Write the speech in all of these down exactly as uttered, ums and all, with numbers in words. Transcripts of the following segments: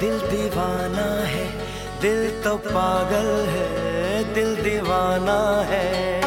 दिल दीवाना है, दिल तो पागल है, दिल दीवाना है।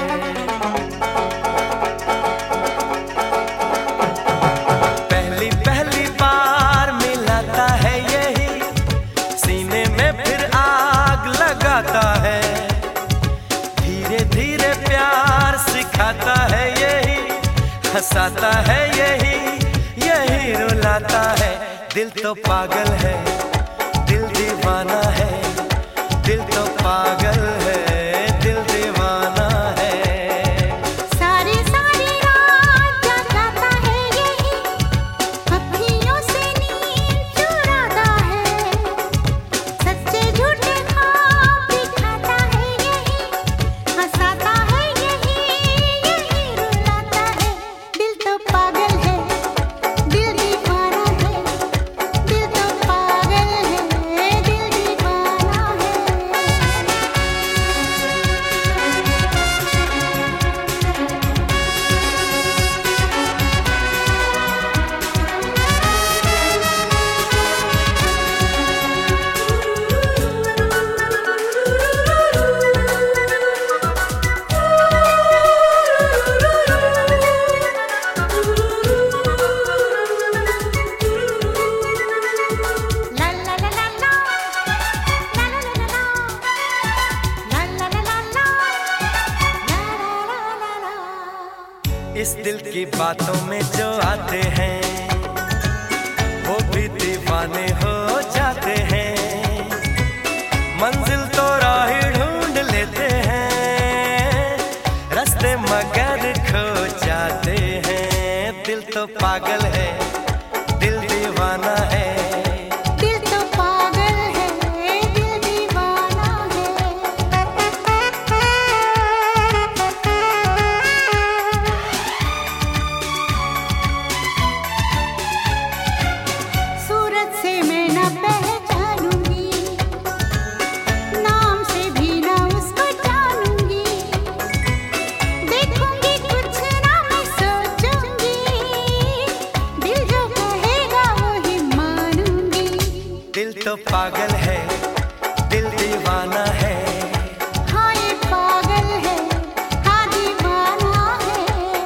पहली पहली बार मिलाता है यही, सीने में फिर आग लगाता है। धीरे धीरे प्यार सिखाता है यही, हंसाता है यही, यही रुलाता है। दिल तो पागल है, दिल दीवाना है, दिल तो पागल है, दिल दीवाना है। सारी सारी रात जगाता है यही, अखियों से नींद चुराता है। सच्चे झूठे ख्वाब दिखाता है यही, हंसाता है यही, यही रुलाता है। दिल तो पागल है, दिल दीवाना है, दिल तो पागल है, दिल दीवाना है। La la la la la, la la la la la, la la la la la, la la la la। इस दिल की बातों में जो आते हैं, वो भी दीवाने हो जाते हैं। मंजिल तो राह ढूंढ लेते हैं, रास्ते मगर खो जाते हैं। दिल तो पागल है, दिल दीवाना है। दिल तो पागल है, दिल दीवाना है। सूरत से मैं न पहचानूंगी, नाम से भी न उसको जानूंगी। देखूंगी कुछ ना मैं सोचूंगी, दिल जो कहेगा वही मानूंगी। दिल तो पागल है, दिल दीवाना है। हाँ ये पागल है, हाँ दीवाना है।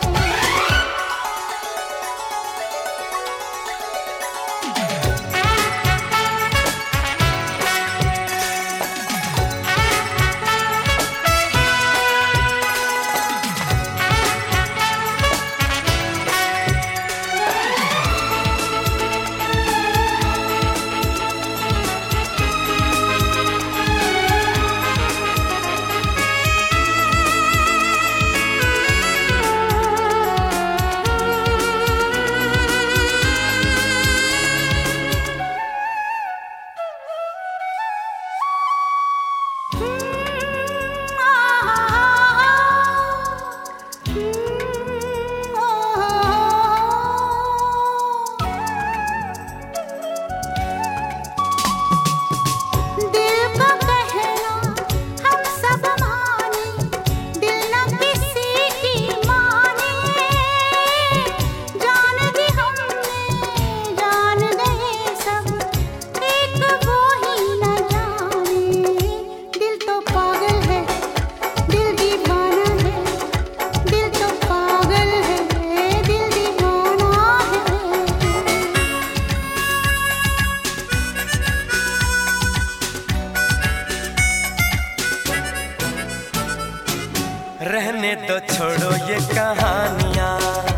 रहने दो छोड़ो ये कहानियां,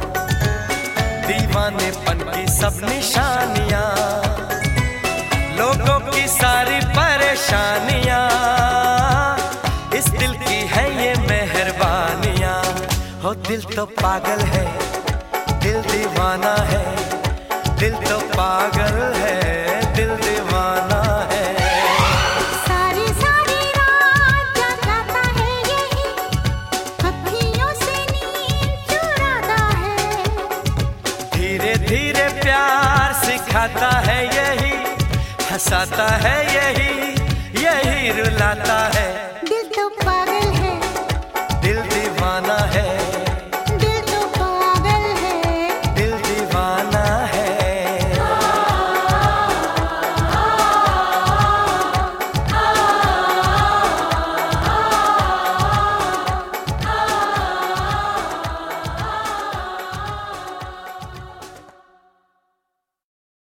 दीवानेपन की सब निशानियां, लोगों की सारी परेशानियां, इस दिल की है ये मेहरबानियां। हो दिल तो पागल है, दिल दीवाना है, दिल तो पागल है, दिल दीवाना है। सारी सारी रात जगाता है यही, अखियों से नींद चुराता है। धीरे धीरे प्यार सिखाता है यही, हंसाता है यही, यही रुलाता है।